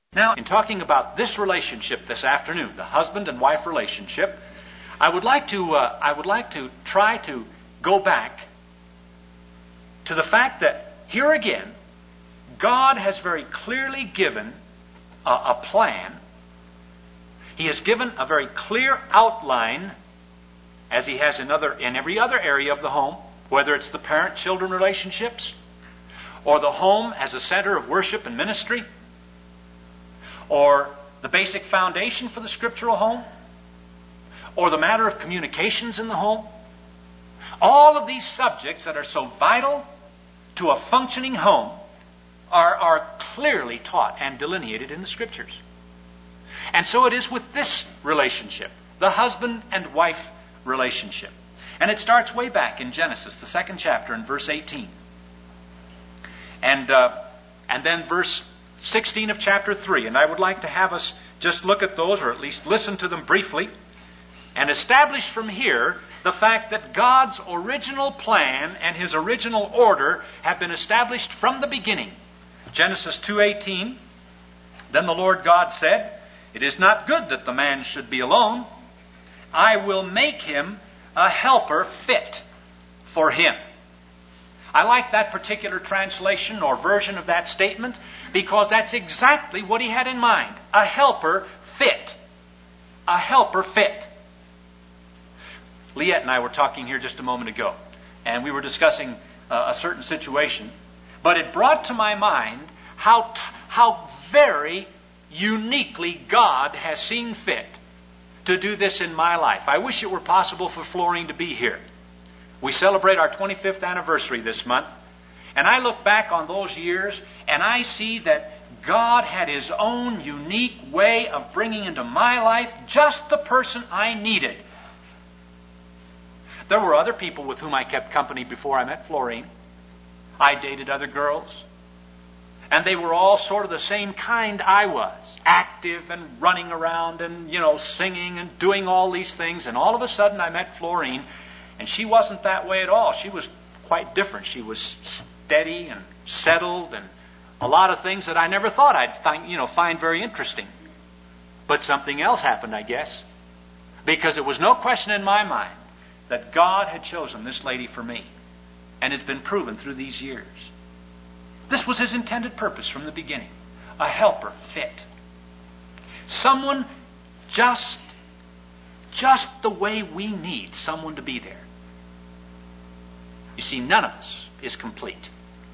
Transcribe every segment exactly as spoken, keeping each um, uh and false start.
Now, in talking about this relationship this afternoon, the husband and wife relationship, I would like to uh, I would like to try to go back to the fact that here again, God has very clearly given a, a plan. He has given a very clear outline, as He has in other in every other area of the home, whether it's the parent-children relationships, or the home as a center of worship and ministry, or the basic foundation for the scriptural home, or the matter of communications in the home. All of these subjects that are so vital to a functioning home are, are clearly taught and delineated in the Scriptures. And so it is with this relationship, the husband and wife relationship. And it starts way back in Genesis, the second chapter, in verse eighteen. And, uh, and then verse sixteen of chapter three. And I would like to have us just look at those, or at least listen to them briefly, and establish from here the fact that God's original plan and His original order have been established from the beginning. Genesis two eighteen, then the Lord God said, "It is not good that the man should be alone. I will make him a helper fit for him." I like that particular translation or version of that statement because that's exactly what He had in mind. A helper fit. A helper fit. Leette and I were talking here just a moment ago, and we were discussing uh, a certain situation, but it brought to my mind how t- how very uniquely God has seen fit to do this in my life. I wish it were possible for Florine to be here. We celebrate our twenty-fifth anniversary this month, and I look back on those years and I see that God had His own unique way of bringing into my life just the person I needed. There were other people with whom I kept company before I met Florine. I dated other girls, and they were all sort of the same kind I was. Active and running around and, you know, singing and doing all these things. And all of a sudden I met Florine, and she wasn't that way at all. She was quite different. She was steady and settled and a lot of things that I never thought I'd find, you know, find very interesting. But something else happened, I guess. Because it was no question in my mind that God had chosen this lady for me. And it's been proven through these years. This was His intended purpose from the beginning. A helper fit. Someone just, just the way we need someone to be there. You see, none of us is complete.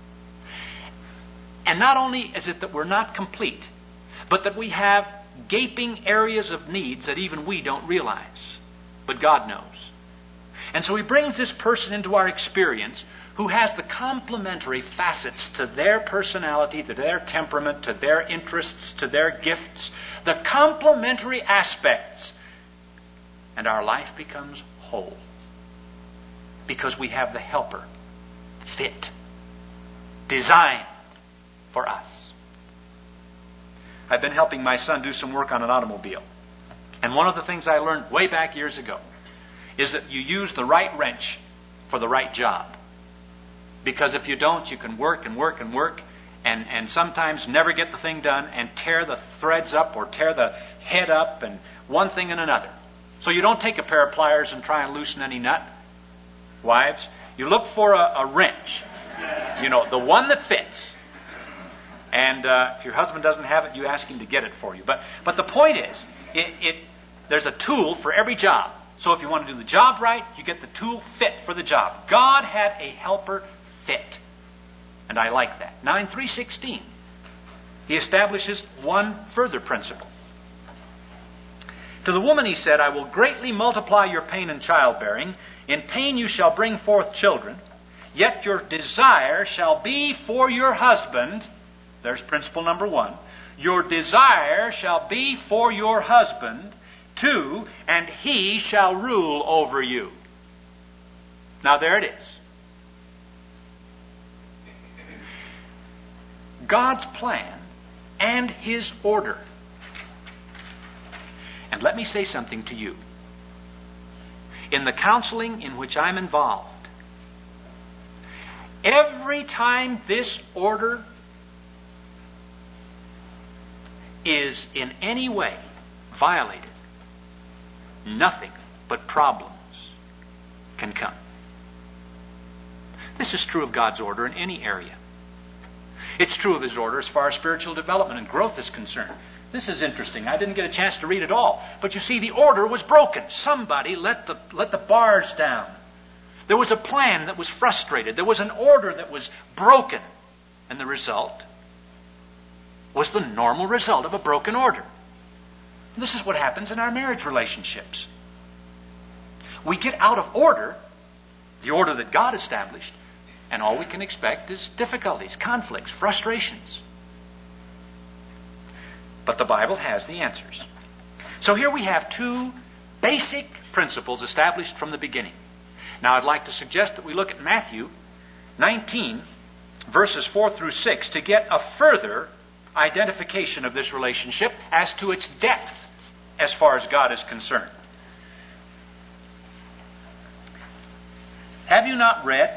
And not only is it that we're not complete, but that we have gaping areas of needs that even we don't realize. But God knows. And so He brings this person into our experience who has the complementary facets to their personality, to their temperament, to their interests, to their gifts, the complementary aspects. And our life becomes whole. Because we have the helper fit, designed for us. I've been helping my son do some work on an automobile. And one of the things I learned way back years ago is that you use the right wrench for the right job. Because if you don't, you can work and work and work and, and sometimes never get the thing done and tear the threads up or tear the head up and one thing and another. So you don't take a pair of pliers and try and loosen any nut. Wives, you look for a, a wrench. You know, the one that fits. And uh, if your husband doesn't have it, you ask him to get it for you. But but the point is, it, it there's a tool for every job. So if you want to do the job right, you get the tool fit for the job. God had a helper fit. And I like that. Now in three sixteen, He establishes one further principle. To the woman He said, "I will greatly multiply your pain in childbearing. In pain you shall bring forth children. Yet your desire shall be for your husband." There's principle number one. "Your desire shall be for your husband. Two, and he shall rule over you." Now there it is. God's plan and His order. And let me say something to you. In the counseling in which I'm involved, every time this order is in any way violated, nothing but problems can come. This is true of God's order in any area. It's true of His order as far as spiritual development and growth is concerned. This is interesting. I didn't get a chance to read it all. But you see, the order was broken. Somebody let the, let the bars down. There was a plan that was frustrated. There was an order that was broken. And the result was the normal result of a broken order. And this is what happens in our marriage relationships. We get out of order, the order that God established, and all we can expect is difficulties, conflicts, frustrations. But the Bible has the answers. So here we have two basic principles established from the beginning. Now I'd like to suggest that we look at Matthew nineteen, verses four through six, to get a further identification of this relationship as to its depth as far as God is concerned. Have you not read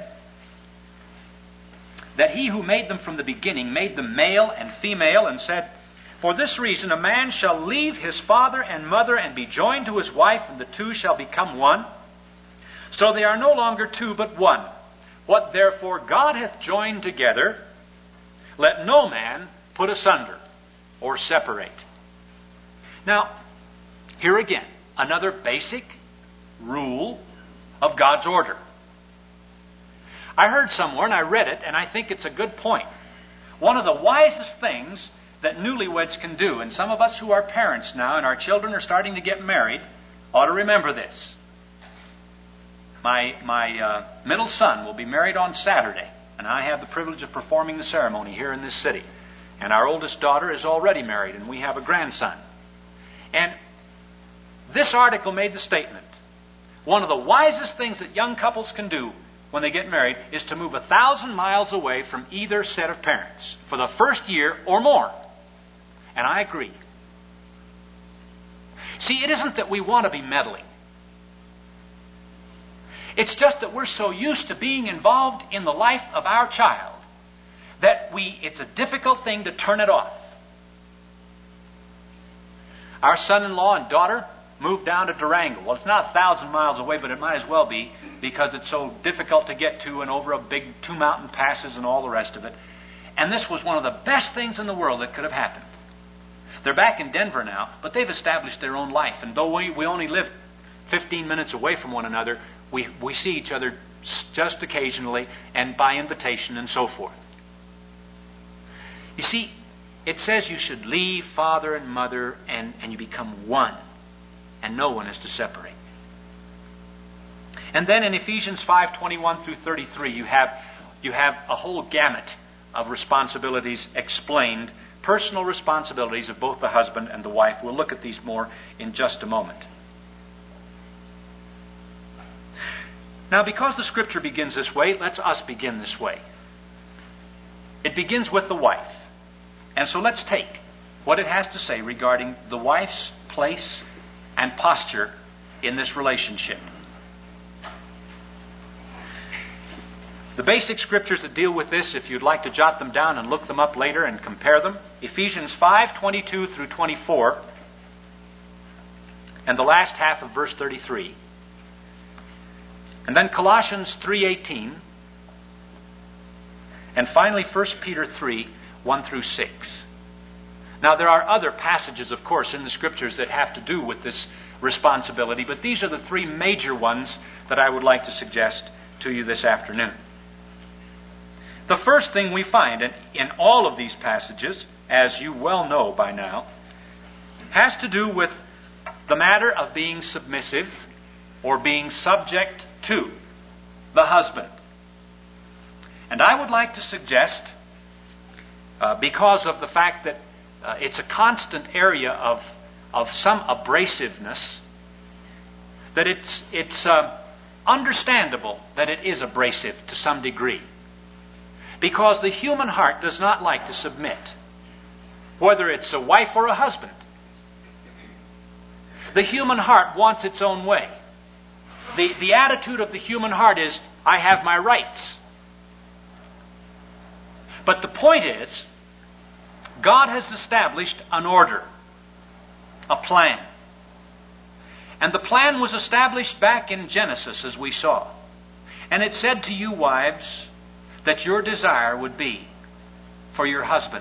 that He who made them from the beginning made them male and female, and said, "For this reason a man shall leave his father and mother and be joined to his wife, and the two shall become one? So they are no longer two but one. What therefore God hath joined together, let no man put asunder," or separate. Now, here again, another basic rule of God's order. I heard somewhere, and I read it, and I think it's a good point. One of the wisest things that newlyweds can do, and some of us who are parents now and our children are starting to get married ought to remember this. My, my uh, middle son will be married on Saturday, and I have the privilege of performing the ceremony here in this city. And our oldest daughter is already married, and we have a grandson. And this article made the statement, one of the wisest things that young couples can do when they get married is to move a thousand miles away from either set of parents for the first year or more. And I agree. See, it isn't that we want to be meddling. It's just that we're so used to being involved in the life of our child that we it's a difficult thing to turn it off. Our son-in-law and daughter moved down to Durango. Well, it's not a thousand miles away, but it might as well be because it's so difficult to get to and over a big two mountain passes and all the rest of it. And this was one of the best things in the world that could have happened. They're back in Denver now, but they've established their own life. And though we, we only live fifteen minutes away from one another, we, we see each other just occasionally and by invitation and so forth. You see, it says you should leave father and mother and, and you become one. And no one is to separate. And then in Ephesians five twenty-one through thirty-three, you have, you have a whole gamut of responsibilities explained, personal responsibilities of both the husband and the wife. We'll look at these more in just a moment. Now, because the Scripture begins this way, let's us begin this way. It begins with the wife. And so let's take what it has to say regarding the wife's place and posture in this relationship. The basic scriptures that deal with this, if you'd like to jot them down and look them up later and compare them, Ephesians five twenty-two through twenty-four, and the last half of verse thirty-three. And then Colossians three eighteen, and finally First Peter three one through six. Now, there are other passages, of course, in the Scriptures that have to do with this responsibility, but these are the three major ones that I would like to suggest to you this afternoon. The first thing we find in, in all of these passages, as you well know by now, has to do with the matter of being submissive or being subject to the husband. And I would like to suggest, uh, because of the fact that Uh, it's a constant area of of some abrasiveness, that it's it's uh, understandable that it is abrasive to some degree, because the human heart does not like to submit, whether it's a wife or a husband. The human heart wants its own way. The the attitude of the human heart is, I have my rights. But the point is God has established an order, a plan. And the plan was established back in Genesis, as we saw. And it said to you, wives, that your desire would be for your husband.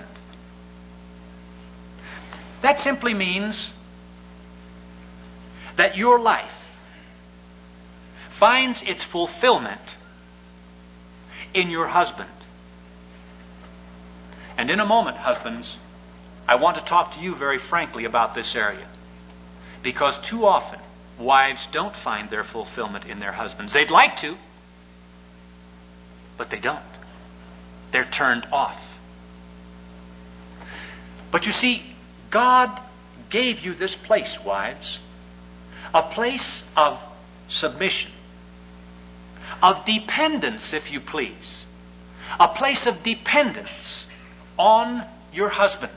That simply means that your life finds its fulfillment in your husband. And in a moment, husbands, I want to talk to you very frankly about this area. Because too often, wives don't find their fulfillment in their husbands. They'd like to, but they don't. They're turned off. But you see, God gave you this place, wives, a place of submission, of dependence, if you please, a place of dependence on your husband.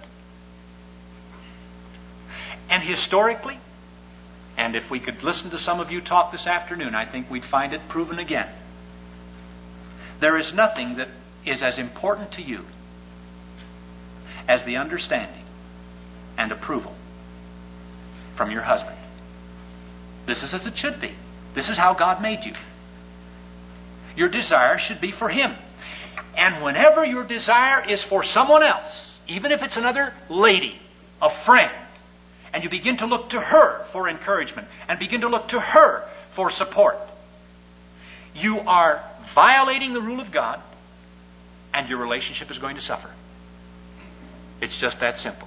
And historically, and if we could listen to some of you talk this afternoon, I think we'd find it proven again. There is nothing that is as important to you as the understanding and approval from your husband. This is as it should be. This is how God made you. Your desire should be for him. And whenever your desire is for someone else, even if it's another lady, a friend, and you begin to look to her for encouragement and begin to look to her for support, you are violating the rule of God, and your relationship is going to suffer. It's just that simple.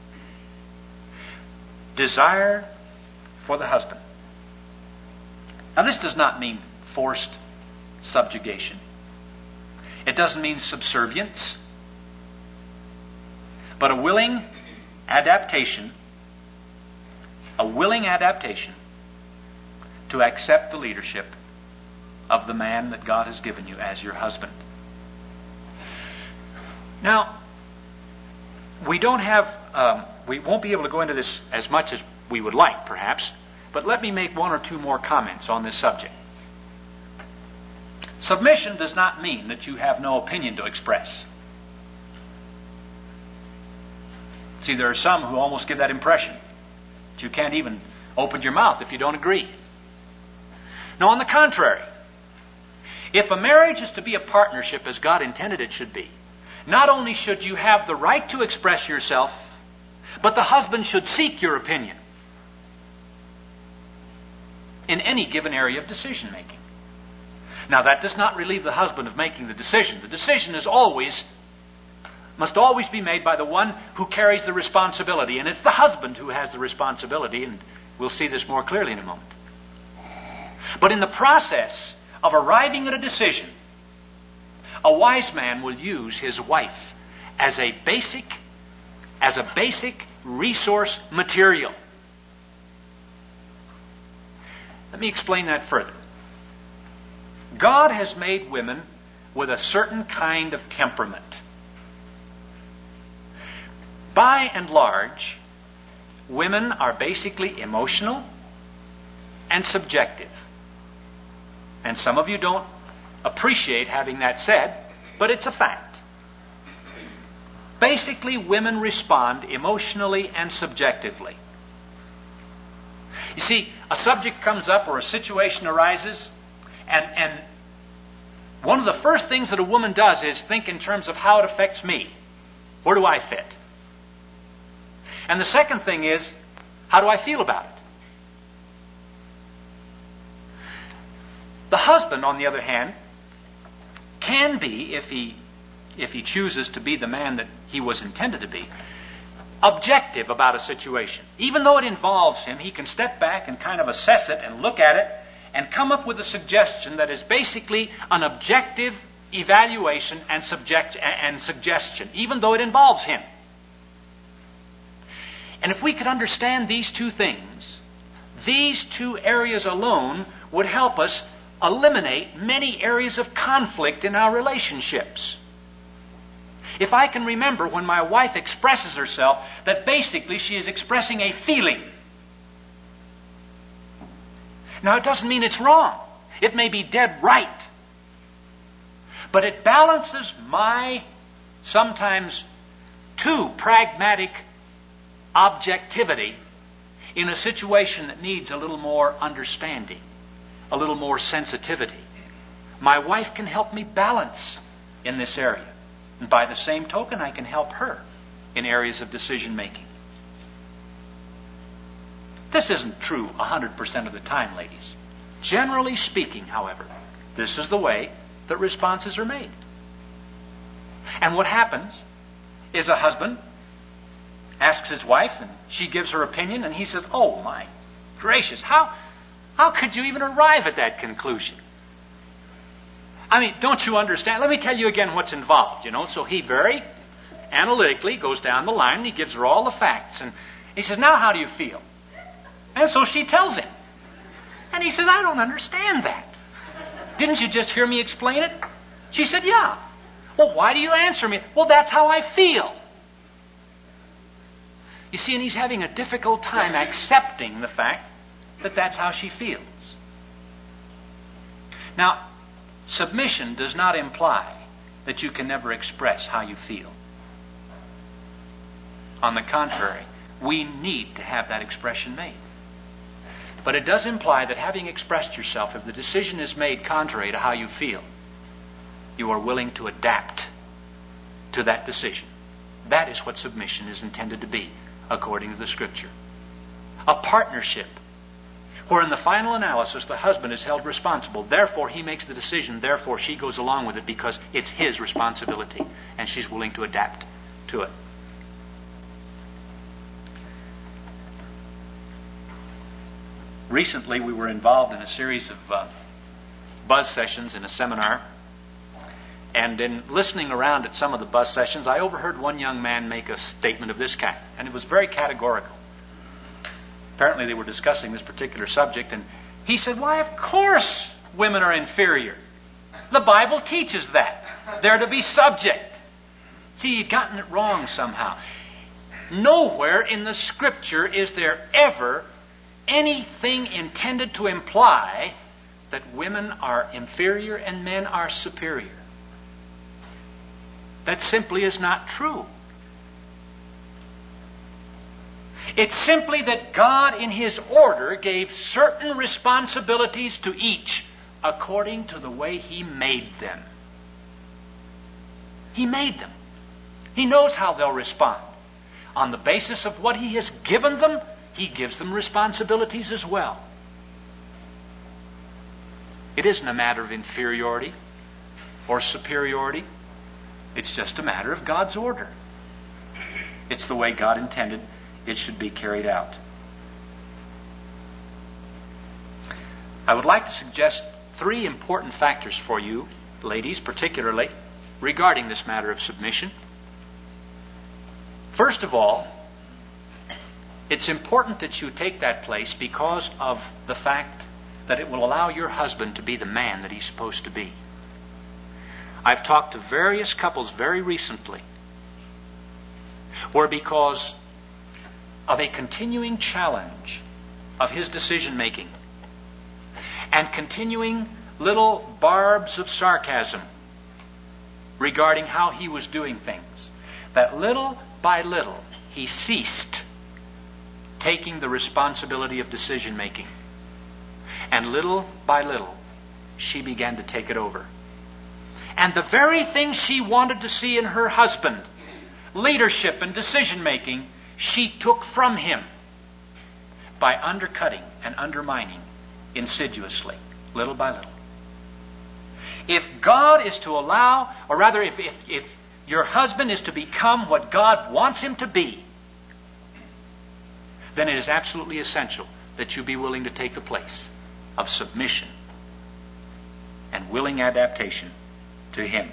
Desire for the husband. Now, this does not mean forced subjugation. It doesn't mean subservience, but a willing adaptation, a willing adaptation to accept the leadership of the man that God has given you as your husband. Now, we don't have, um, we won't be able to go into this as much as we would like, perhaps, but let me make one or two more comments on this subject. Submission does not mean that you have no opinion to express. See, there are some who almost give that impression that you can't even open your mouth if you don't agree. No, on the contrary, if a marriage is to be a partnership as God intended it should be, not only should you have the right to express yourself, but the husband should seek your opinion in any given area of decision making. Now, that does not relieve the husband of making the decision. The decision is always, must always be made by the one who carries the responsibility, and it's the husband who has the responsibility, and we'll see this more clearly in a moment. But in the process of arriving at a decision, a wise man will use his wife as a basic, as a basic resource material. Let me explain that further. God has made women with a certain kind of temperament. By and large, women are basically emotional and subjective. And some of you don't appreciate having that said, but it's a fact. Basically, women respond emotionally and subjectively. You see, a subject comes up or a situation arises, and, and one of the first things that a woman does is think in terms of how it affects me. Where do I fit? And the second thing is, how do I feel about it? The husband, on the other hand, can be, if he if he chooses to be the man that he was intended to be, objective about a situation. Even though it involves him, he can step back and kind of assess it and look at it and come up with a suggestion that is basically an objective evaluation and subject and suggestion, even though it involves him. And if we could understand these two things, these two areas alone would help us eliminate many areas of conflict in our relationships. If I can remember when my wife expresses herself, that basically she is expressing a feeling. Now, it doesn't mean it's wrong. It may be dead right. But it balances my sometimes to pragmatic objectivity in a situation that needs a little more understanding, a little more sensitivity. My wife can help me balance in this area. And by the same token, I can help her in areas of decision making. This isn't true one hundred percent of the time, ladies. Generally speaking, however, this is the way that responses are made. And what happens is a husband asks his wife, and she gives her opinion, and he says, "Oh my gracious, how, how could you even arrive at that conclusion? I mean, don't you understand? Let me tell you again what's involved, you know." So he very analytically goes down the line, and he gives her all the facts. And he says, "Now how do you feel?" And so she tells him. And he says, "I don't understand that. Didn't you just hear me explain it?" She said, "Yeah." "Well, why do you answer me?" "Well, that's how I feel." You see, and he's having a difficult time accepting the fact that that's how she feels. Now, submission does not imply that you can never express how you feel. On the contrary, we need to have that expression made. But it does imply that having expressed yourself, if the decision is made contrary to how you feel, you are willing to adapt to that decision. That is what submission is intended to be, according to the Scripture. A partnership, where in the final analysis the husband is held responsible. Therefore he makes the decision. Therefore she goes along with it because it's his responsibility, and she's willing to adapt to it. Recently we were involved in a series of uh, buzz sessions in a seminar. And in listening around at some of the buzz sessions, I overheard one young man make a statement of this kind. And it was very categorical. Apparently they were discussing this particular subject, and he said, "Why, of course women are inferior. The Bible teaches that. They're to be subject." See, you've gotten it wrong somehow. Nowhere in the Scripture is there ever anything intended to imply that women are inferior and men are superior. That simply is not true. It's simply that God in His order gave certain responsibilities to each according to the way He made them. He made them. He knows how they'll respond. On the basis of what He has given them, He gives them responsibilities as well. It isn't a matter of inferiority or superiority. It's just a matter of God's order. It's the way God intended it should be carried out. I would like to suggest three important factors for you, ladies, particularly, regarding this matter of submission. First of all, it's important that you take that place because of the fact that it will allow your husband to be the man that he's supposed to be. I've talked to various couples very recently where, because of a continuing challenge of his decision making and continuing little barbs of sarcasm regarding how he was doing things, that little by little he ceased taking the responsibility of decision making. And little by little, she began to take it over. And the very thing she wanted to see in her husband, leadership and decision making, she took from him by undercutting and undermining insidiously, little by little. If God is to allow, or rather if, if, if your husband is to become what God wants him to be, then it is absolutely essential that you be willing to take the place of submission and willing adaptation to Him.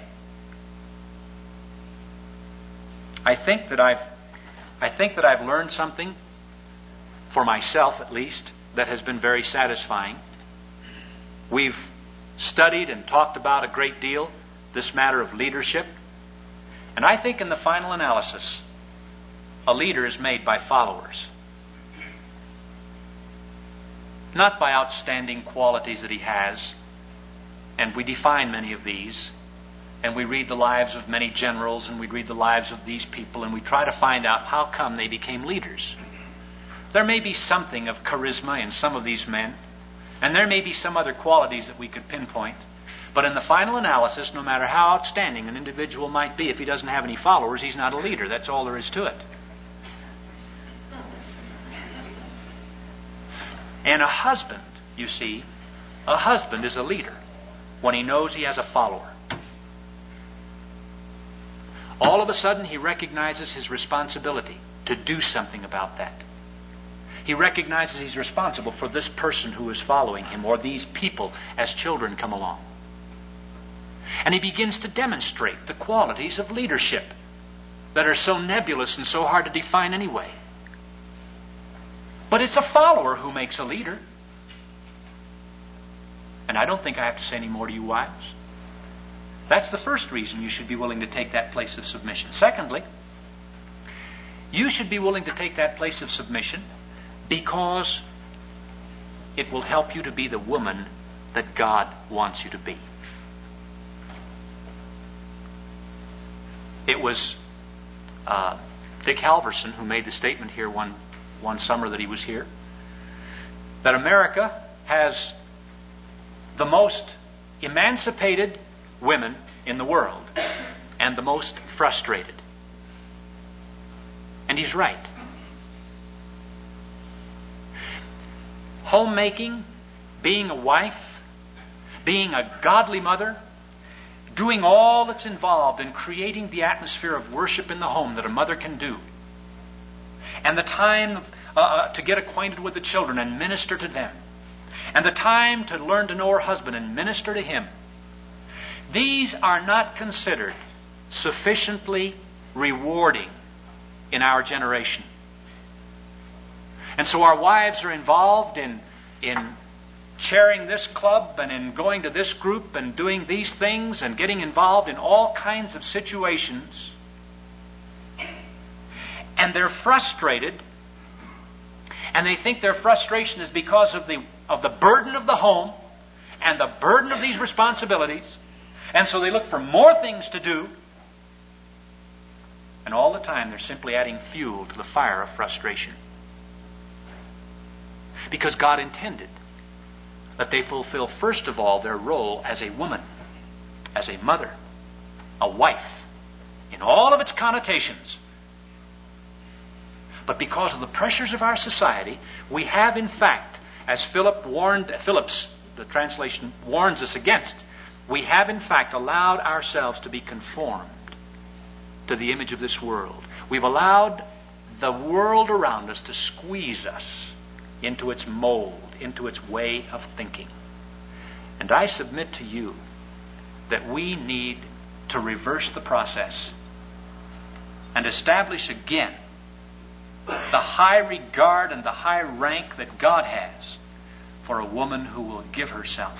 I think that I've I think that I've learned something, for myself at least, that has been very satisfying. We've studied and talked about a great deal this matter of leadership. And I think in the final analysis, a leader is made by followers. Not by outstanding qualities that he has, and we define many of these, and we read the lives of many generals, and we read the lives of these people, and we try to find out how come they became leaders. There may be something of charisma in some of these men, and there may be some other qualities that we could pinpoint. But in the final analysis, no matter how outstanding an individual might be, if he doesn't have any followers, he's not a leader. That's all there is to it. And a husband, you see, a husband is a leader when he knows he has a follower. All of a sudden, he recognizes his responsibility to do something about that. He recognizes he's responsible for this person who is following him, or these people as children come along. And he begins to demonstrate the qualities of leadership that are so nebulous and so hard to define anyway. But it's a follower who makes a leader. And I don't think I have to say any more to you wives. That's the first reason you should be willing to take that place of submission. Secondly, you should be willing to take that place of submission because it will help you to be the woman that God wants you to be. It was uh, Dick Halverson who made the statement here one, one summer that he was here, that America has the most emancipated women in the world and the most frustrated. And he's right. Homemaking, being a wife, being a godly mother, doing all that's involved in creating the atmosphere of worship in the home that a mother can do, and the time uh, to get acquainted with the children and minister to them, and the time to learn to know her husband and minister to him, these are not considered sufficiently rewarding in our generation. And so our wives are involved in, in chairing this club and in going to this group and doing these things and getting involved in all kinds of situations. And they're frustrated, and they think their frustration is because of the of the burden of the home and the burden of these responsibilities. And so they look for more things to do. And all the time they're simply adding fuel to the fire of frustration. Because God intended that they fulfill first of all their role as a woman, as a mother, a wife, in all of its connotations. But because of the pressures of our society, we have in fact, as Philip warned, Phillips, the translation, warns us against, we have in fact allowed ourselves to be conformed to the image of this world. We've allowed the world around us to squeeze us into its mold, into its way of thinking. And I submit to you that we need to reverse the process and establish again the high regard and the high rank that God has for a woman who will give herself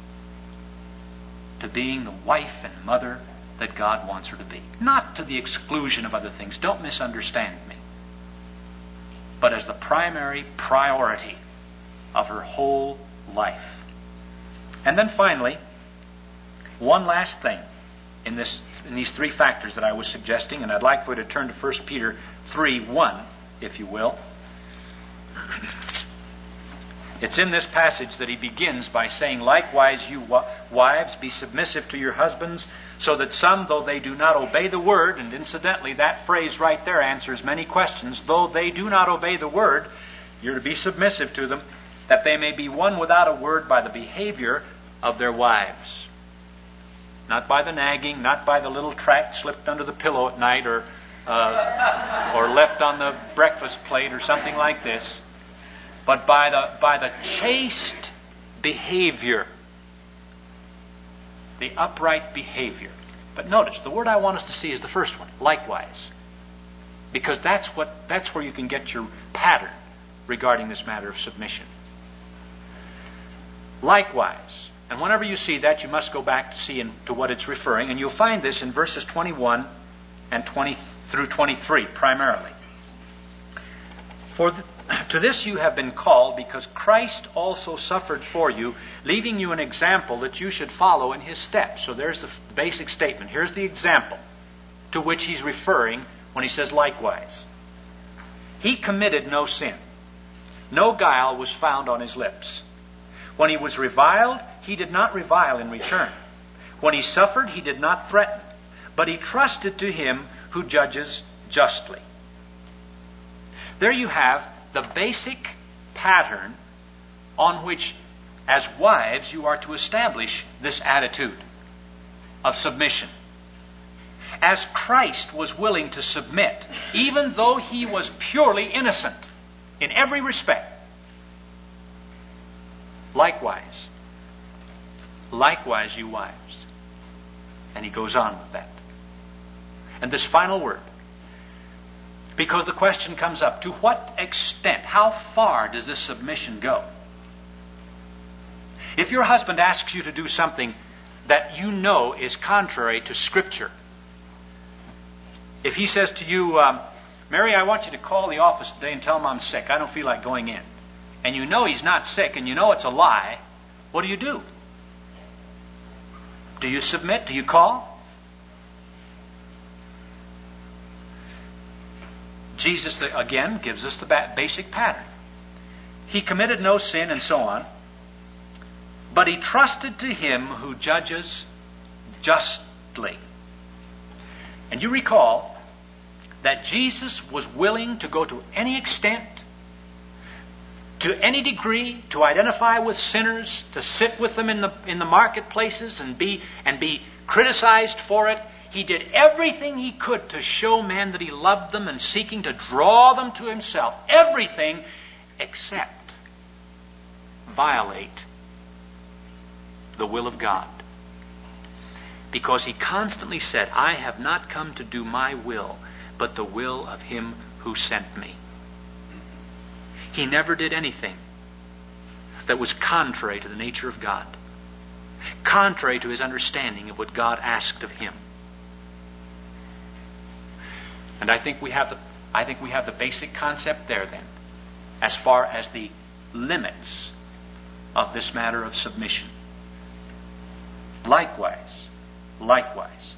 to being the wife and mother that God wants her to be. Not to the exclusion of other things. Don't misunderstand me. But as the primary priority of her whole life. And then finally, one last thing in this in these three factors that I was suggesting, and I'd like for you to turn to First Peter three one, if you will. It's in this passage that he begins by saying, "Likewise, you wives, be submissive to your husbands, so that some, though they do not obey the word," and incidentally, that phrase right there answers many questions. Though they do not obey the word, you're to be submissive to them, "that they may be won without a word by the behavior of their wives." Not by the nagging, not by the little tract slipped under the pillow at night, or uh, or left on the breakfast plate, or something like this, but by the by the chaste behavior, the upright behavior. But notice, the word I want us to see is the first one, likewise, because that's what that's where you can get your pattern regarding this matter of submission. Likewise. And whenever you see that, you must go back to see in, to what it's referring, and you'll find this in verses twenty-one and twenty through twenty-three primarily. For the, To this you have been called, because Christ also suffered for you, leaving you an example that you should follow in his steps. So there's the basic statement. Here's the example to which he's referring when he says likewise. He committed no sin. No guile was found on his lips. When he was reviled, he did not revile in return. When he suffered, he did not threaten, but he trusted to him who judges justly. There you have the basic pattern on which, as wives, you are to establish this attitude of submission. As Christ was willing to submit, even though he was purely innocent in every respect, likewise, likewise you wives. And he goes on with that. And this final word, because the question comes up, to what extent, how far does this submission go? If your husband asks you to do something that you know is contrary to Scripture, if he says to you, um, Mary, I want you to call the office today and tell him I'm sick, I don't feel like going in, and you know he's not sick and you know it's a lie, what do you do? Do you submit? Do you call? Jesus, again, gives us the basic pattern. He committed no sin and so on, but he trusted to him who judges justly. And you recall that Jesus was willing to go to any extent, to any degree, to identify with sinners, to sit with them in the in the marketplaces and be and be criticized for it. He did everything he could to show men that he loved them and seeking to draw them to himself. Everything except violate the will of God. Because he constantly said, I have not come to do my will, but the will of him who sent me. He never did anything that was contrary to the nature of God, contrary to his understanding of what God asked of him. And I think we have the I think we have the basic concept there then, as far as the limits of this matter of submission. Likewise, likewise.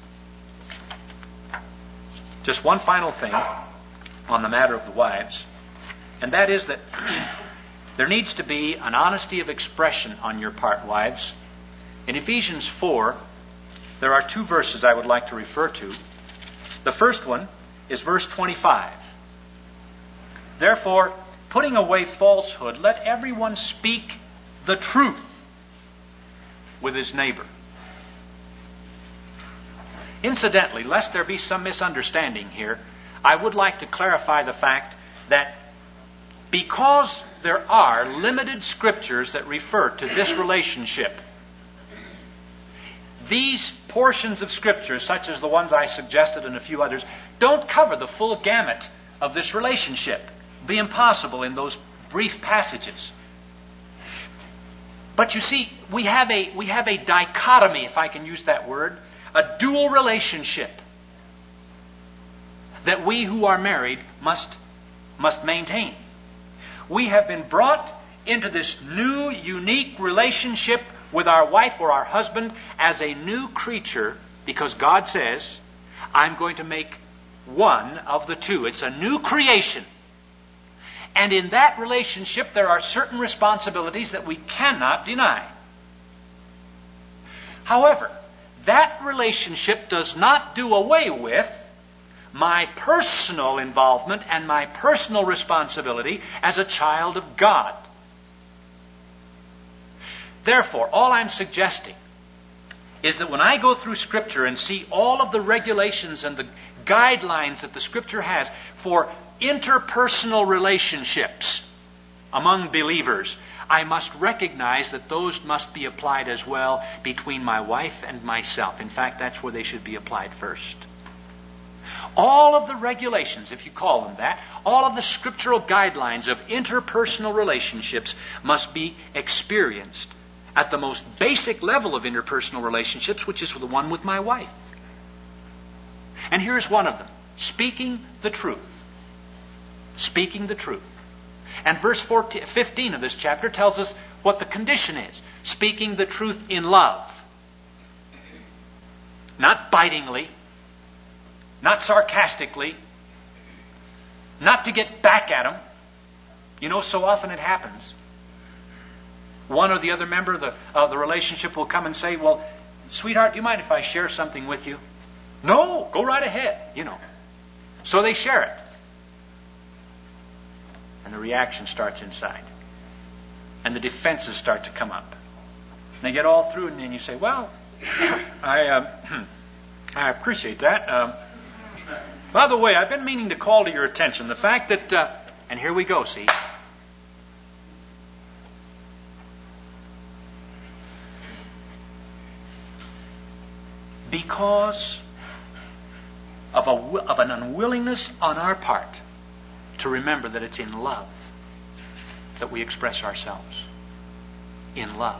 Just one final thing on the matter of the wives, and that is that there needs to be an honesty of expression on your part, wives. In Ephesians four, there are two verses I would like to refer to. The first one is verse twenty-five. Therefore, putting away falsehood, let everyone speak the truth with his neighbor. Incidentally, lest there be some misunderstanding here, I would like to clarify the fact that because there are limited scriptures that refer to this relationship, these portions of Scripture, such as the ones I suggested and a few others, don't cover the full gamut of this relationship. It would be impossible in those brief passages. But you see, we have a we have a dichotomy, if I can use that word, a dual relationship that we who are married must must maintain. We have been brought into this new, unique relationship with our wife or our husband as a new creature, because God says, I'm going to make one of the two. It's a new creation. And in that relationship, there are certain responsibilities that we cannot deny. However, that relationship does not do away with my personal involvement and my personal responsibility as a child of God. Therefore, all I'm suggesting is that when I go through Scripture and see all of the regulations and the guidelines that the Scripture has for interpersonal relationships among believers, I must recognize that those must be applied as well between my wife and myself. In fact, that's where they should be applied first. All of the regulations, if you call them that, all of the scriptural guidelines of interpersonal relationships must be experienced at the most basic level of interpersonal relationships, which is the one with my wife. And here's one of them. Speaking the truth. Speaking the truth. And verse fourteen, fifteen of this chapter tells us what the condition is. Speaking the truth in love. Not bitingly. Not sarcastically. Not to get back at them. You know, so often it happens. One or the other member of the, of the relationship will come and say, well, sweetheart, do you mind if I share something with you? No, go right ahead, you know. So they share it. And the reaction starts inside. And the defenses start to come up. And they get all through, and then you say, well, I uh, I appreciate that. Um, by the way, I've been meaning to call to your attention the fact that, uh, and here we go, see. Because of, a, of an unwillingness on our part to remember that it's in love that we express ourselves. In love.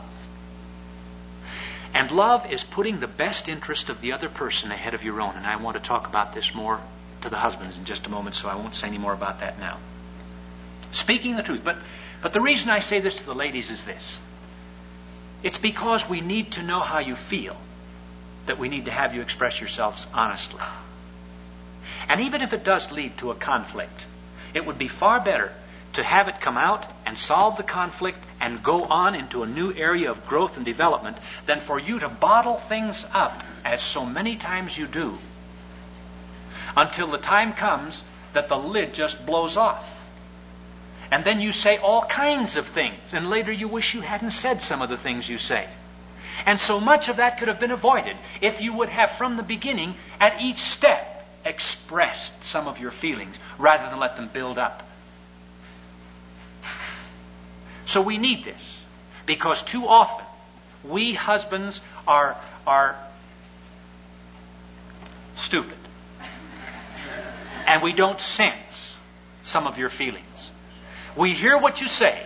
And love is putting the best interest of the other person ahead of your own. And I want to talk about this more to the husbands in just a moment, so I won't say any more about that now. Speaking the truth. But, but the reason I say this to the ladies is this. It's because we need to know how you feel that we need to have you express yourselves honestly. And even if it does lead to a conflict, it would be far better to have it come out and solve the conflict and go on into a new area of growth and development than for you to bottle things up, as so many times you do, until the time comes that the lid just blows off. And then you say all kinds of things, and later you wish you hadn't said some of the things you say. And so much of that could have been avoided if you would have from the beginning, at each step, expressed some of your feelings rather than let them build up. So we need this, because too often we husbands are, are stupid. And we don't sense some of your feelings. We hear what you say.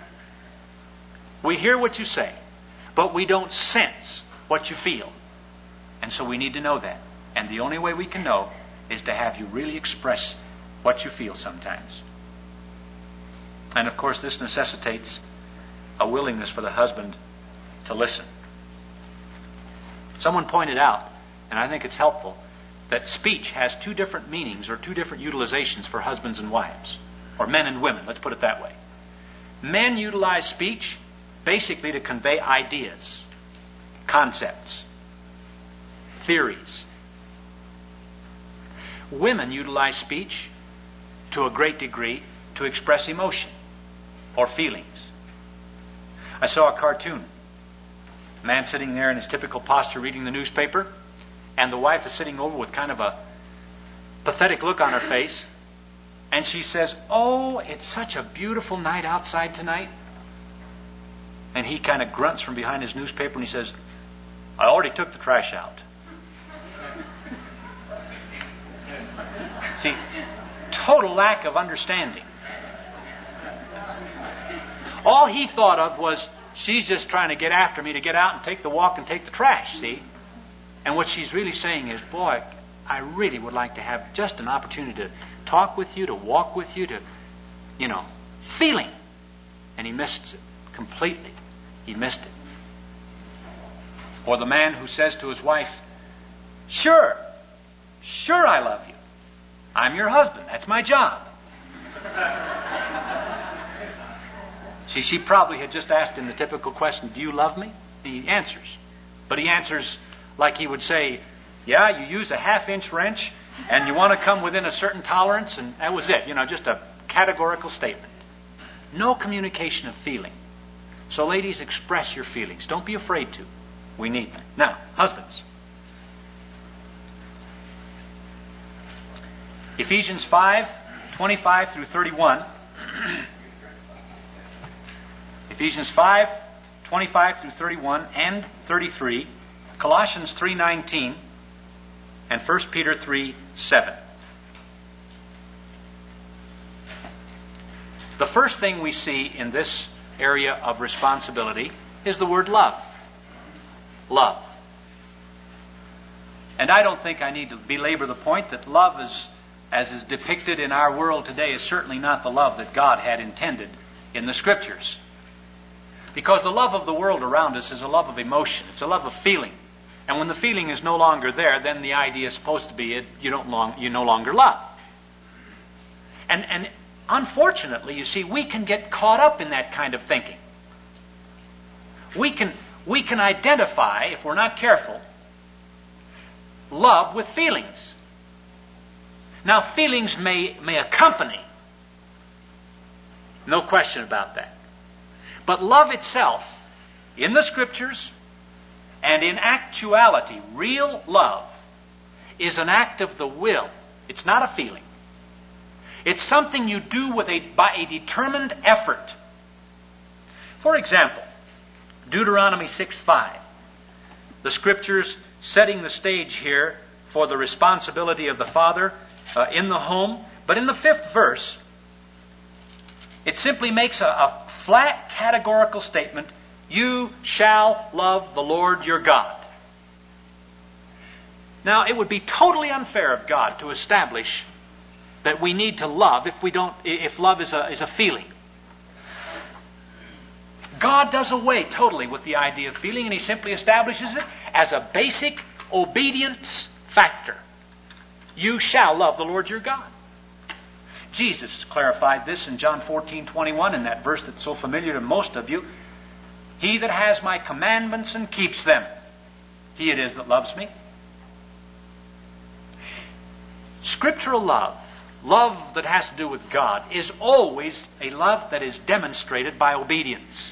We hear what you say. But we don't sense what you feel. And so we need to know that. And the only way we can know is to have you really express what you feel sometimes. And of course, this necessitates a willingness for the husband to listen. Someone pointed out, and I think it's helpful, that speech has two different meanings or two different utilizations for husbands and wives, or men and women, let's put it that way. Men utilize speech basically to convey ideas, concepts, theories. Women utilize speech to a great degree to express emotion or feelings. I saw a cartoon. A man sitting there in his typical posture reading the newspaper, and the wife is sitting over with kind of a pathetic look on her face, and she says, "Oh, it's such a beautiful night outside tonight." And he kind of grunts from behind his newspaper and he says, "I already took the trash out." See, total lack of understanding. All he thought of was, she's just trying to get after me to get out and take the walk and take the trash, see? And what she's really saying is, boy, I really would like to have just an opportunity to talk with you, to walk with you, to, you know, feeling. And he missed it completely. He missed it. Or the man who says to his wife, "Sure, sure I love you. I'm your husband. That's my job." See, she probably had just asked him the typical question, "Do you love me?" And he answers. But he answers like he would say, "Yeah, you use a half-inch wrench, and you want to come within a certain tolerance," and that was it. You know, just a categorical statement. No communication of feeling. So ladies, express your feelings. Don't be afraid to. We need them. Now, husbands. Ephesians five, twenty-five through thirty-one. Ephesians five, twenty-five through thirty-one and thirty-three. Colossians three nineteen. And First Peter three seven. The first thing we see in this area of responsibility is the word love. Love. And I don't think I need to belabor the point that love is as is depicted in our world today, is certainly not the love that God had intended in the Scriptures. Because the love of the world around us is a love of emotion. It's a love of feeling. And when the feeling is no longer there, then the idea is supposed to be it, you don't long, you no longer love. And, and unfortunately, you see, we can get caught up in that kind of thinking. We can, we can identify, if we're not careful, love with feelings. Now, feelings may, may accompany. No question about that. But love itself, in the Scriptures, and in actuality, real love, is an act of the will. It's not a feeling. It's something you do with a, by a determined effort. For example, Deuteronomy six five. The Scriptures setting the stage here for the responsibility of the father uh, in the home. But in the fifth verse, it simply makes a, a flat categorical statement: you shall love the Lord your God. Now, it would be totally unfair of God to establish that we need to love if we don't, if love is a, is a feeling. God does away totally with the idea of feeling, and He simply establishes it as a basic obedience factor. You shall love the Lord your God. Jesus clarified this in John fourteen twenty-one, in that verse that's so familiar to most of you. He that has my commandments and keeps them, he it is that loves me. Scriptural love, love that has to do with God, is always a love that is demonstrated by obedience.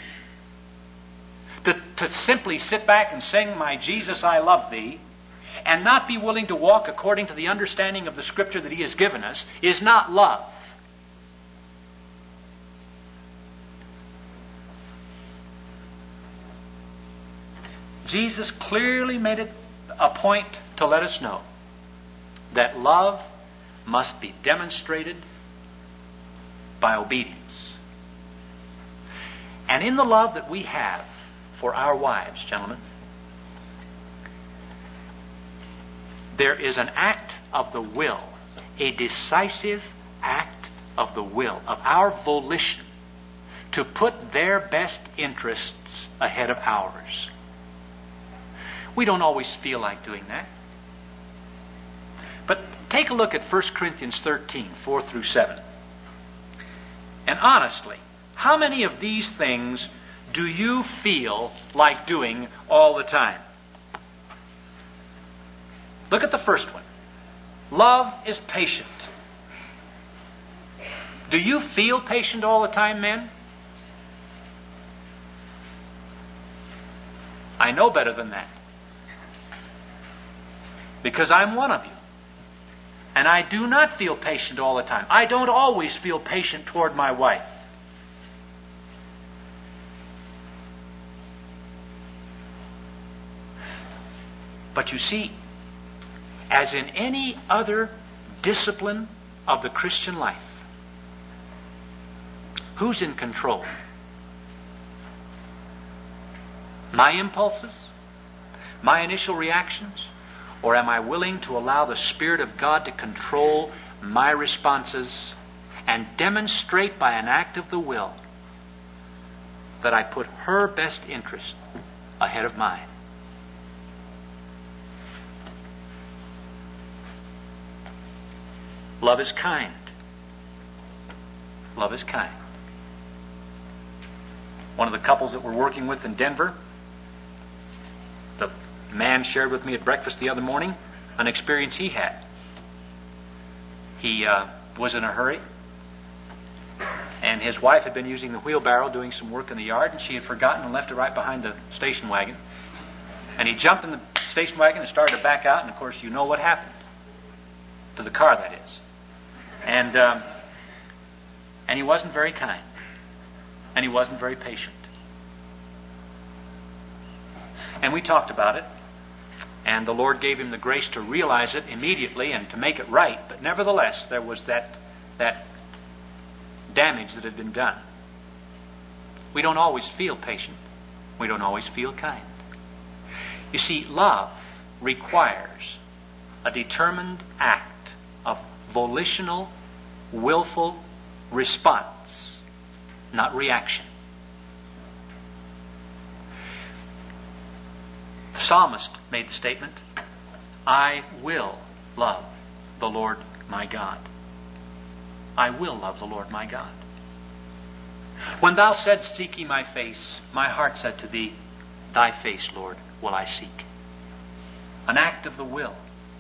To, to simply sit back and sing, my Jesus, I love thee, and not be willing to walk according to the understanding of the Scripture that He has given us, is not love. Jesus clearly made it a point to let us know that love must be demonstrated by obedience. And in the love that we have for our wives, gentlemen, there is an act of the will, a decisive act of the will, of our volition, to put their best interests ahead of ours. We don't always feel like doing that. But take a look at First Corinthians thirteen, four through seven. And honestly, how many of these things do you feel like doing all the time? Look at the first one. Love is patient. Do you feel patient all the time, men? I know better than that. Because I'm one of you. And I do not feel patient all the time. I don't always feel patient toward my wife. But you see, as in any other discipline of the Christian life, who's in control? My impulses? My initial reactions? Or am I willing to allow the Spirit of God to control my responses and demonstrate by an act of the will that I put her best interest ahead of mine? Love is kind. Love is kind. One of the couples that we're working with in Denver, the man shared with me at breakfast the other morning an experience he had. He uh, was in a hurry, and his wife had been using the wheelbarrow doing some work in the yard, and she had forgotten and left it right behind the station wagon. And he jumped in the station wagon and started to back out, and of course you know what happened. To the car, that is. And um, and he wasn't very kind. And he wasn't very patient. And we talked about it. And the Lord gave him the grace to realize it immediately and to make it right. But nevertheless, there was that, that damage that had been done. We don't always feel patient. We don't always feel kind. You see, love requires a determined act of volitional, willful response, not reaction. The psalmist made the statement, I will love the Lord my God. I will love the Lord my God. When thou saidst, seek ye my face, my heart said to thee, thy face, Lord, will I seek. An act of the will.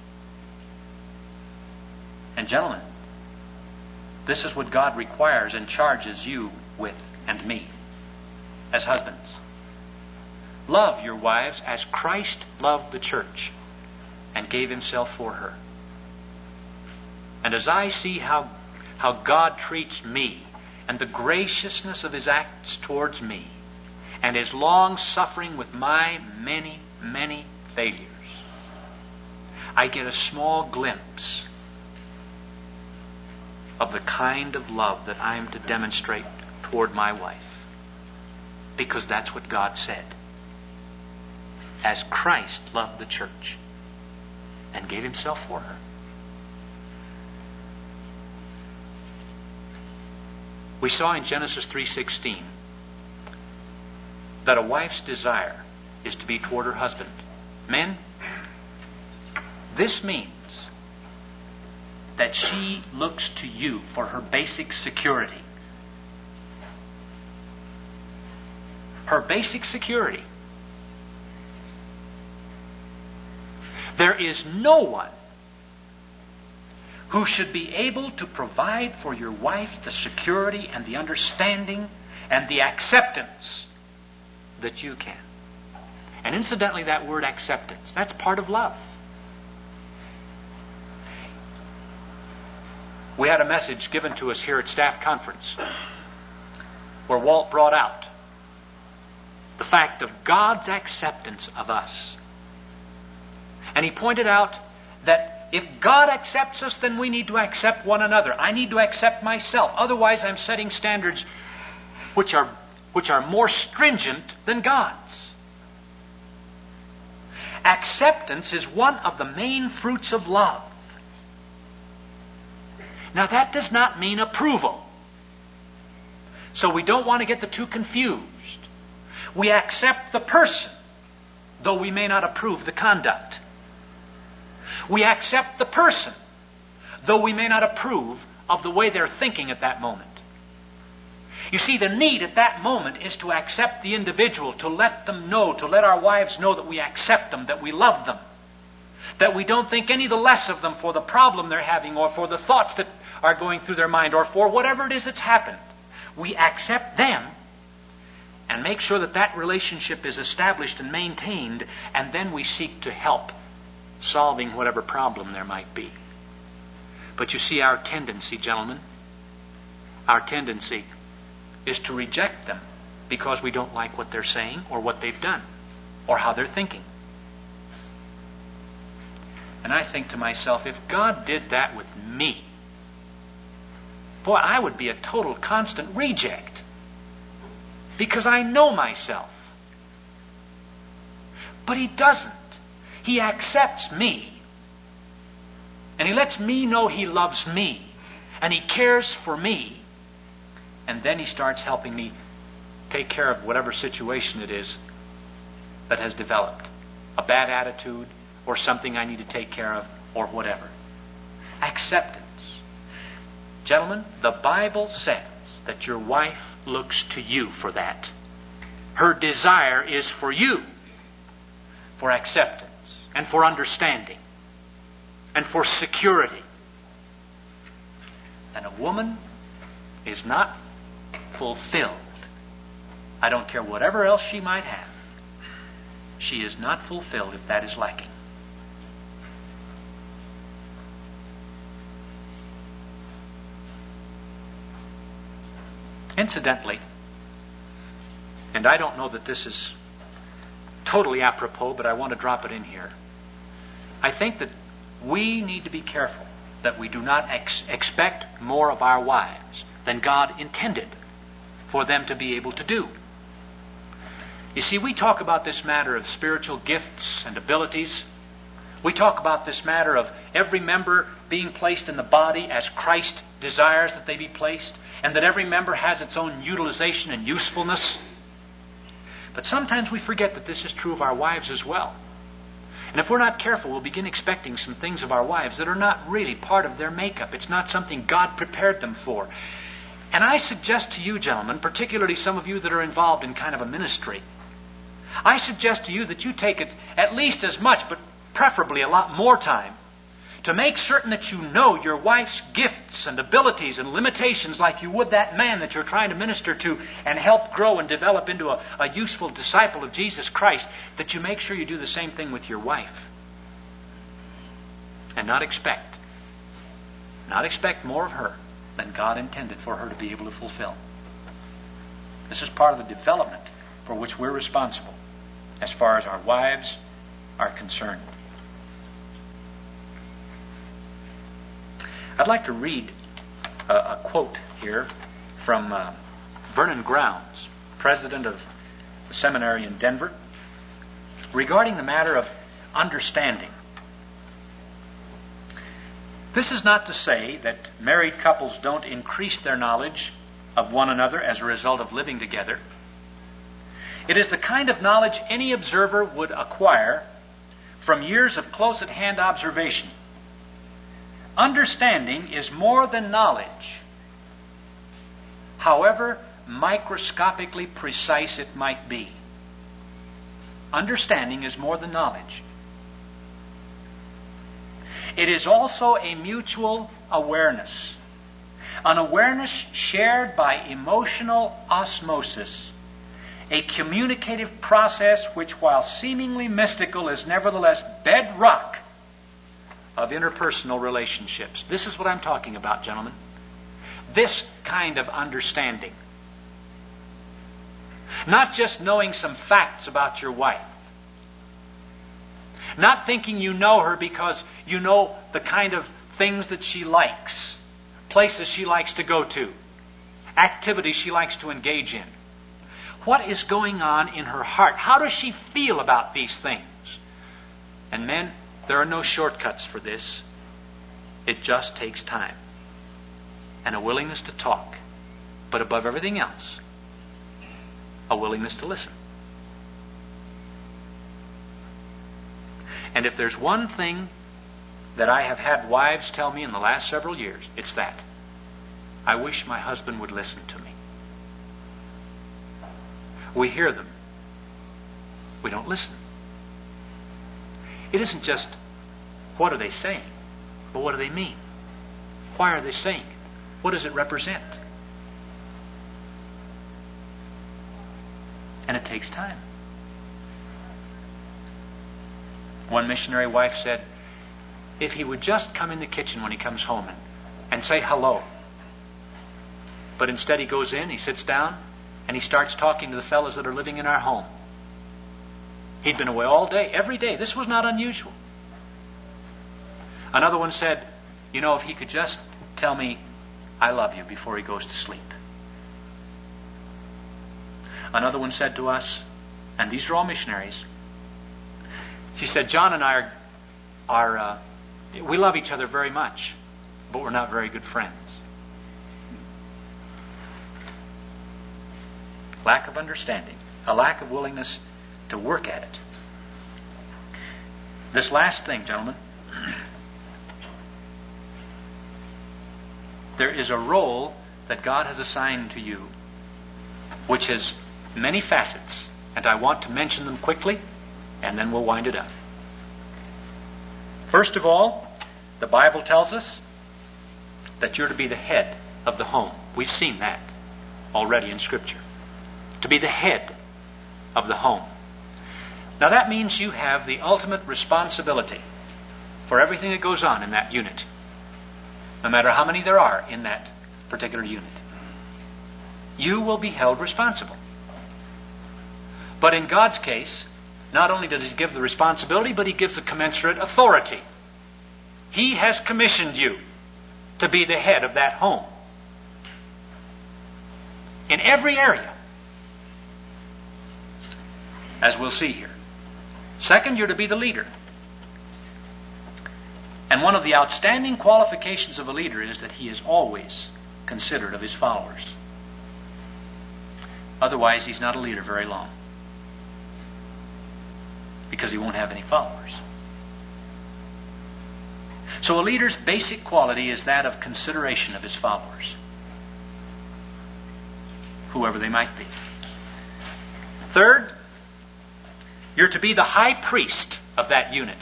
And gentlemen, this is what God requires and charges you with and me as husbands. Love your wives as Christ loved the church and gave himself for her. And as I see how, how God treats me and the graciousness of his acts towards me and his long suffering with my many, many failures, I get a small glimpse of the kind of love that I am to demonstrate toward my wife. Because that's what God said. As Christ loved the church and gave himself for her. We saw in Genesis three sixteen that a wife's desire is to be toward her husband. Men, this means that she looks to you for her basic security. Her basic security. There is no one who should be able to provide for your wife the security and the understanding and the acceptance that you can. And incidentally, that word acceptance, that's part of love. We had a message given to us here at staff conference where Walt brought out the fact of God's acceptance of us. And he pointed out that if God accepts us, then we need to accept one another. I need to accept myself. Otherwise, I'm setting standards which are, which are more stringent than God's. Acceptance is one of the main fruits of love. Now, that does not mean approval. So we don't want to get the two confused. We accept the person, though we may not approve the conduct. We accept the person, though we may not approve of the way they're thinking at that moment. You see, the need at that moment is to accept the individual, to let them know, to let our wives know that we accept them, that we love them, that we don't think any the less of them for the problem they're having or for the thoughts that are going through their mind or for whatever it is that's happened. We accept them and make sure that that relationship is established and maintained, and then we seek to help solving whatever problem there might be. But you see, our tendency, gentlemen, our tendency is to reject them because we don't like what they're saying or what they've done or how they're thinking. And I think to myself, if God did that with me, boy, I would be a total constant reject because I know myself. But he doesn't. He accepts me. And he lets me know he loves me. And he cares for me. And then he starts helping me take care of whatever situation it is that has developed. A bad attitude or something I need to take care of or whatever. Acceptance. Gentlemen, the Bible says that your wife looks to you for that. Her desire is for you, for acceptance and for understanding and for security. And a woman is not fulfilled. I don't care whatever else she might have. She is not fulfilled if that is lacking. Incidentally, and I don't know that this is totally apropos, but I want to drop it in here. I think that we need to be careful that we do not ex- expect more of our wives than God intended for them to be able to do. You see, we talk about this matter of spiritual gifts and abilities. We talk about this matter of every member being placed in the body as Christ desires that they be placed, and that every member has its own utilization and usefulness. But sometimes we forget that this is true of our wives as well. And if we're not careful, we'll begin expecting some things of our wives that are not really part of their makeup. It's not something God prepared them for. And I suggest to you, gentlemen, particularly some of you that are involved in kind of a ministry, I suggest to you that you take it at least as much, but preferably a lot more time, to make certain that you know your wife's gifts and abilities and limitations like you would that man that you're trying to minister to and help grow and develop into a, a useful disciple of Jesus Christ, that you make sure you do the same thing with your wife. And not expect, not expect more of her than God intended for her to be able to fulfill. This is part of the development for which we're responsible as far as our wives are concerned. I'd like to read a, a quote here from uh, Vernon Grounds, president of the seminary in Denver, regarding the matter of understanding. This is not to say that married couples don't increase their knowledge of one another as a result of living together. It is the kind of knowledge any observer would acquire from years of close-at-hand observation. Understanding is more than knowledge, however microscopically precise it might be. Understanding is more than knowledge. It is also a mutual awareness, an awareness shared by emotional osmosis, a communicative process which, while seemingly mystical, is nevertheless bedrock of interpersonal relationships. This is what I'm talking about, gentlemen. This kind of understanding. Not just knowing some facts about your wife. Not thinking you know her because you know the kind of things that she likes, places she likes to go to, activities she likes to engage in. What is going on in her heart? How does she feel about these things? And men, there are no shortcuts for this. It just takes time and a willingness to talk. But above everything else, a willingness to listen. And if there's one thing that I have had wives tell me in the last several years, it's that. I wish my husband would listen to me. We hear them. We don't listen. It isn't just, what are they saying? But what do they mean? Why are they saying it? What does it represent? And it takes time. One missionary wife said, if he would just come in the kitchen when he comes home and, and say hello. But instead he goes in, he sits down, and he starts talking to the fellows that are living in our home. He'd been away all day, every day. This was not unusual. Another one said, you know, if he could just tell me, I love you, before he goes to sleep. Another one said to us, and these are all missionaries, she said, John and I are, are uh, we love each other very much, but we're not very good friends. Lack of understanding, a lack of willingness to work at it. This last thing, gentlemen, there is a role that God has assigned to you which has many facets, and I want to mention them quickly, and then we'll wind it up. First of all, the Bible tells us that you're to be the head of the home. We've seen that already in Scripture. To be the head of the home. Now that means you have the ultimate responsibility for everything that goes on in that unit, no matter how many there are in that particular unit. You will be held responsible. But in God's case, not only does He give the responsibility, but He gives the commensurate authority. He has commissioned you to be the head of that home. In every area. As we'll see here. Second, you're to be the leader. And one of the outstanding qualifications of a leader is that he is always considerate of his followers. Otherwise, he's not a leader very long, because he won't have any followers. So a leader's basic quality is that of consideration of his followers, whoever they might be. Third, you're to be the high priest of that unit.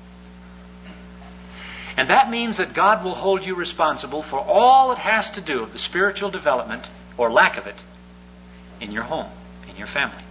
And that means that God will hold you responsible for all it has to do of the spiritual development, or lack of it, in your home, in your family.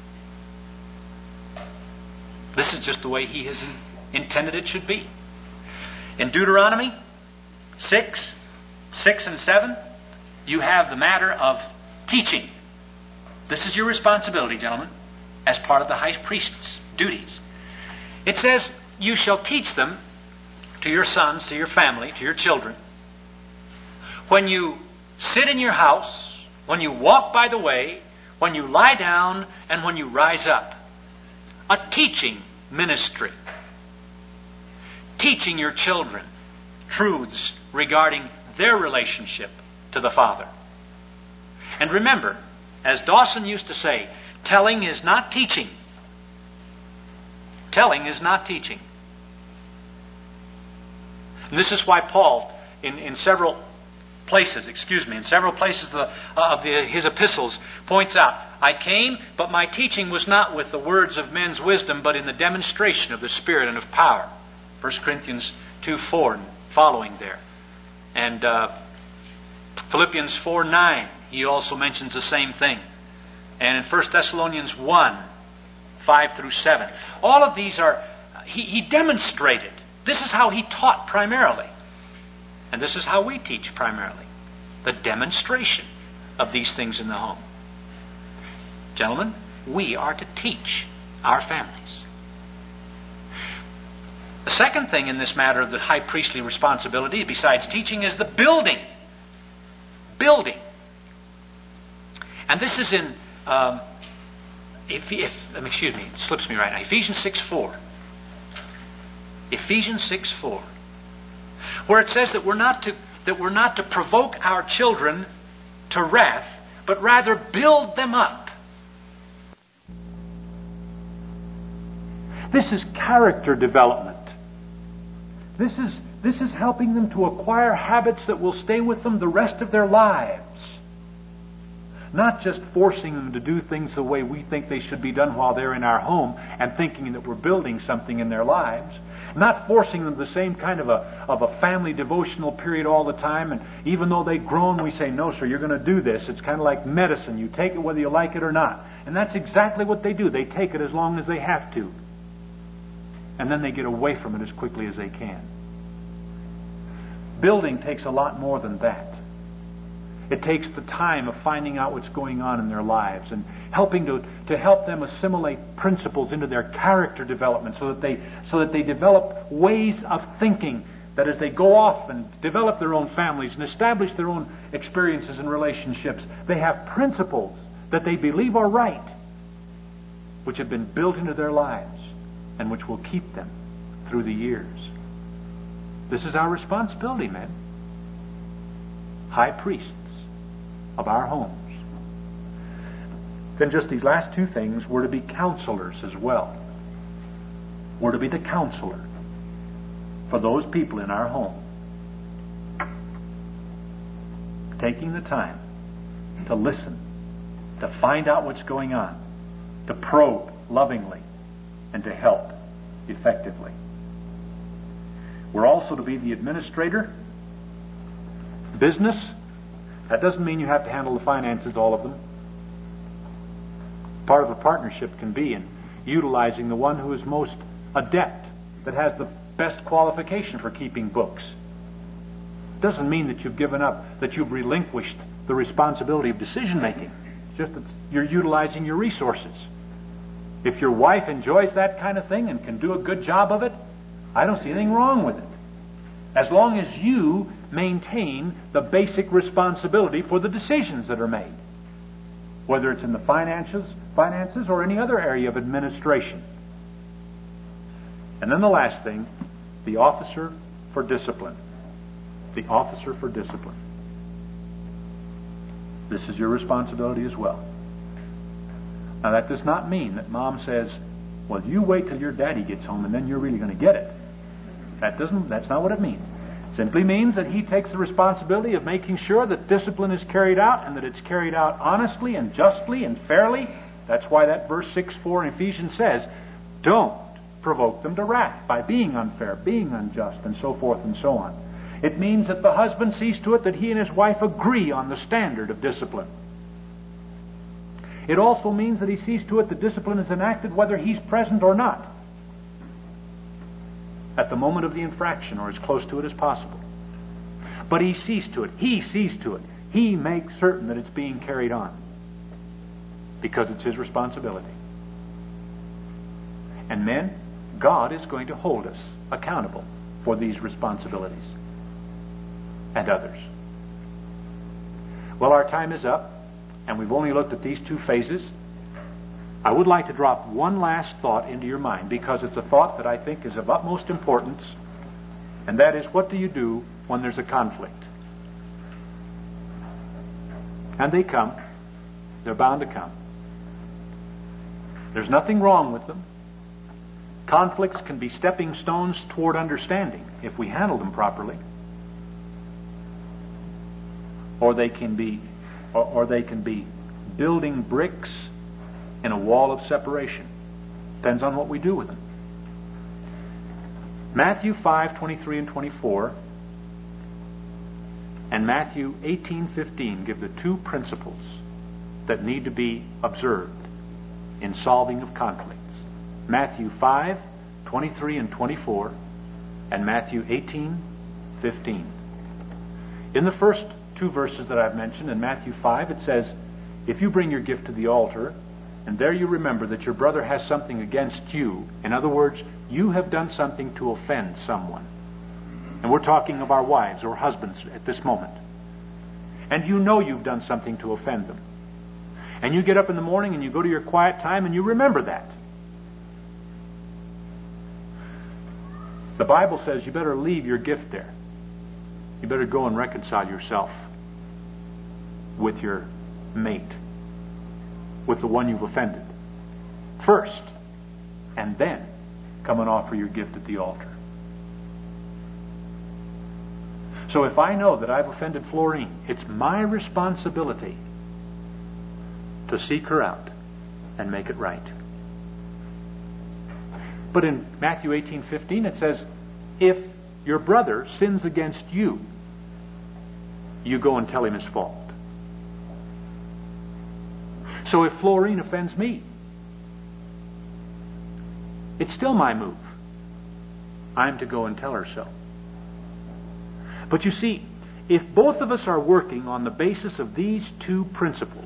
This is just the way He has intended it should be. In Deuteronomy six, six and seven, you have the matter of teaching. This is your responsibility, gentlemen, as part of the high priest's duties. It says, you shall teach them to your sons, to your family, to your children. When you sit in your house, when you walk by the way, when you lie down, and when you rise up. A teaching ministry. Teaching your children truths regarding their relationship to the Father. And remember, as Dawson used to say, telling is not teaching. Telling is not teaching. And this is why Paul, in, in several places, excuse me, in several places of, the, uh, of the, his epistles, points out, I came, but my teaching was not with the words of men's wisdom, but in the demonstration of the Spirit and of power. First Corinthians two four and following there. And uh, Philippians four nine, he also mentions the same thing. And in First Thessalonians one, five through seven. All of these are, he, he demonstrated. This is how he taught primarily. And this is how we teach primarily. The demonstration of these things in the home. Gentlemen, we are to teach our families. The second thing in this matter of the high priestly responsibility, besides teaching, is the building. Building. And this is in, um, if, if, excuse me, it slips me right now. Ephesians six four. Ephesians six four. Where it says that we're not to that we're not to provoke our children to wrath, but rather build them up. This is character development. This is this is helping them to acquire habits that will stay with them the rest of their lives. Not just forcing them to do things the way we think they should be done while they're in our home and thinking that we're building something in their lives. Not forcing them the same kind of a of a family devotional period all the time, and even though they've grown, we say, no, sir, you're going to do this. It's kind of like medicine. You take it whether you like it or not. And that's exactly what they do. They take it as long as they have to. And then they get away from it as quickly as they can. Building takes a lot more than that. It takes the time of finding out what's going on in their lives and helping to, to help them assimilate principles into their character development so that they so that they develop ways of thinking that as they go off and develop their own families and establish their own experiences and relationships, they have principles that they believe are right, which have been built into their lives and which will keep them through the years. This is our responsibility, men. High priests of our homes. Then just these last two things, we're to be counselors as well. We're to be the counselor for those people in our home. Taking the time to listen, to find out what's going on, to probe lovingly, and to help effectively. We're also to be the administrator. Business. That doesn't mean you have to handle the finances, all of them. Part of a partnership can be in utilizing the one who is most adept, that has the best qualification for keeping books. Doesn't mean that you've given up, that you've relinquished the responsibility of decision making. It's just that you're utilizing your resources. If your wife enjoys that kind of thing and can do a good job of it, I don't see anything wrong with it. As long as you maintain the basic responsibility for the decisions that are made, whether it's in the finances, finances or any other area of administration. And then the last thing, the officer for discipline. The officer for discipline. This is your responsibility as well. Now that does not mean that mom says, well, you wait till your daddy gets home and then you're really going to get it. That doesn't, that's not what it means. It simply means that he takes the responsibility of making sure that discipline is carried out and that it's carried out honestly and justly and fairly. That's why that verse six four in Ephesians says, don't provoke them to wrath by being unfair, being unjust, and so forth and so on. It means that the husband sees to it that he and his wife agree on the standard of discipline. It also means that he sees to it that discipline is enacted whether he's present or not, at the moment of the infraction or as close to it as possible. But he sees to it. He sees to it. He makes certain that it's being carried on because it's his responsibility. And men, God is going to hold us accountable for these responsibilities and others. Well, our time is up, and we've only looked at these two phases. I would like to drop one last thought into your mind, because it's a thought that I think is of utmost importance, and that is, what do you do when there's a conflict? And they come. They're bound to come. There's nothing wrong with them. Conflicts can be stepping stones toward understanding if we handle them properly. Or they can be or, or they can be building bricks in a wall of separation. Depends on what we do with them. Matthew five twenty-three and twenty-four and Matthew eighteen fifteen give the two principles that need to be observed in solving of conflicts. Matthew five twenty-three and twenty-four and Matthew eighteen fifteen. In the first two verses that I've mentioned, in Matthew five, it says, if you bring your gift to the altar, and there you remember that your brother has something against you, in other words, you have done something to offend someone. And we're talking of our wives or husbands at this moment. And you know you've done something to offend them. And you get up in the morning and you go to your quiet time and you remember that. The Bible says you better leave your gift there. You better go and reconcile yourself with your mate, with the one you've offended, first, and then come and offer your gift at the altar. So if I know that I've offended Florine, it's my responsibility to seek her out and make it right. But in Matthew eighteen fifteen it says, if your brother sins against you, you go and tell him his fault. So if Florine offends me, it's still my move. I'm to go and tell her so. But you see, if both of us are working on the basis of these two principles,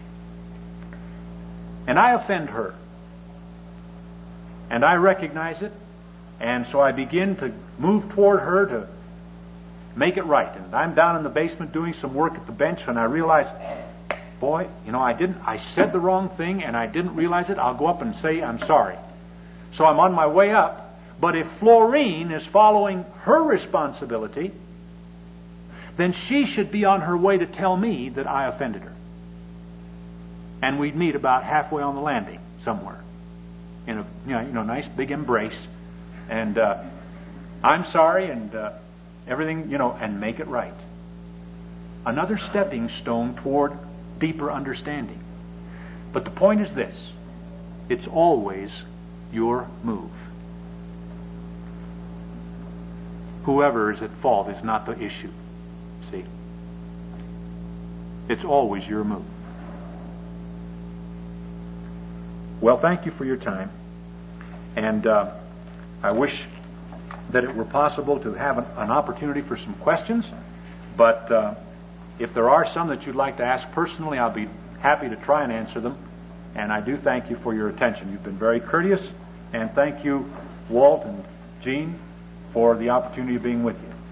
and I offend her, and I recognize it, and so I begin to move toward her to make it right, and I'm down in the basement doing some work at the bench, and I realize, boy, you know, I didn't, I said the wrong thing, and I didn't realize it. I'll go up and say I'm sorry. So I'm on my way up. But if Florine is following her responsibility, then she should be on her way to tell me that I offended her. And we'd meet about halfway on the landing somewhere in a you know, you know nice big embrace, and uh, I'm sorry, and uh, everything, you know, and make it right. Another stepping stone toward deeper understanding. But the point is this: it's always your move. Whoever is at fault is not the issue. See? It's always your move. Well, thank you for your time. And uh, I wish that it were possible to have an, an opportunity for some questions. But uh, if there are some that you'd like to ask personally, I'll be happy to try and answer them. And I do thank you for your attention. You've been very courteous. And thank you, Walt and Jean, for the opportunity of being with you.